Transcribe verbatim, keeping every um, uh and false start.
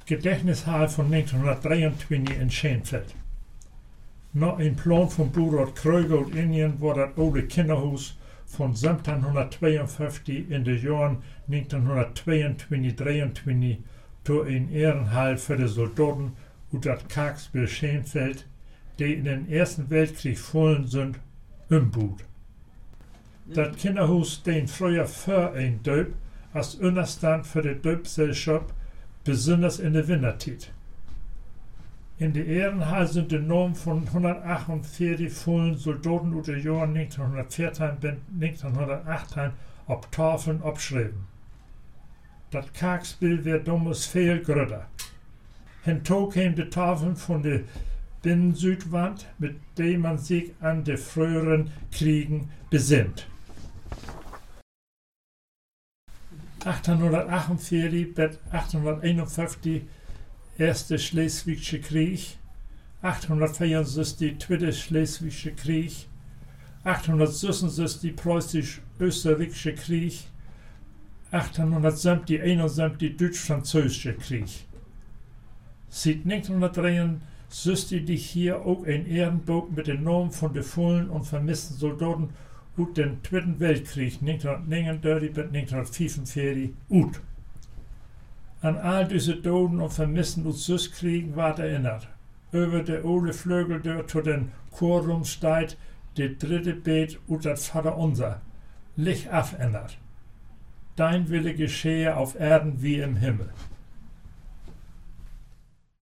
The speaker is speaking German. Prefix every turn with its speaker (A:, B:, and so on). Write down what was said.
A: Gedächtnishal von negentienhonderddreientwintig in Schenfeld. Nach een plan van Boerot Kreuger uit Indien wordt het oude kinderhuis van zeventienhonderdtweeënvijftig in de jaren negentienhonderdtweeëntwintig drieëntwintig door een ehrenhal voor de soldaten uit het Kaaksbil Schenfeld, die in den Eersten Weltkrieg gefallen sind, umbouwd. Dat kinderhuis steen vroeger voor een duip als onderstand voor de duipselschap, besonders in de wintertijd. In de ehrenhal sind de namen van honderdachtenzwanzig vollen soldaten uit de jaren negentienhonderdveertien bis negentienhonderdachttien op tafeln opgeschreven. Dat Kaaksbil werd damals veel groter. Hinto kwam de tafel van de Binnen-Südwand, mit der man sich an de früheren Kriegen besinnt. achttienhonderdachtenzwanzig bis achttienhonderdeenenvijftig Erste Schleswische Krieg, achttienhonderdzweiundsechzig Tweede Schleswische Krieg, achttienhonderdzesenzestig Preußisch-Österreichische Krieg, achttienhonderdzwanzig einundsiebzig Deutsch-Französische Krieg. Seit negentienhonderddreiundsechzig liegt hier auch ein Ehrenbuch mit den Namen von den vollen und vermissten Soldaten aus dem Zweiten Weltkrieg negentienhondertnegenendertig bis negentienhundertvierenveertig uit. An all diese Toten und Vermissten aus Süßkriegen wird erinnert. Über der oude Flügeldeur zu den Chorrum steht der dritte Beet aus das Vaterunser. Licht abändert. Dein Wille geschehe auf Erden wie im Himmel.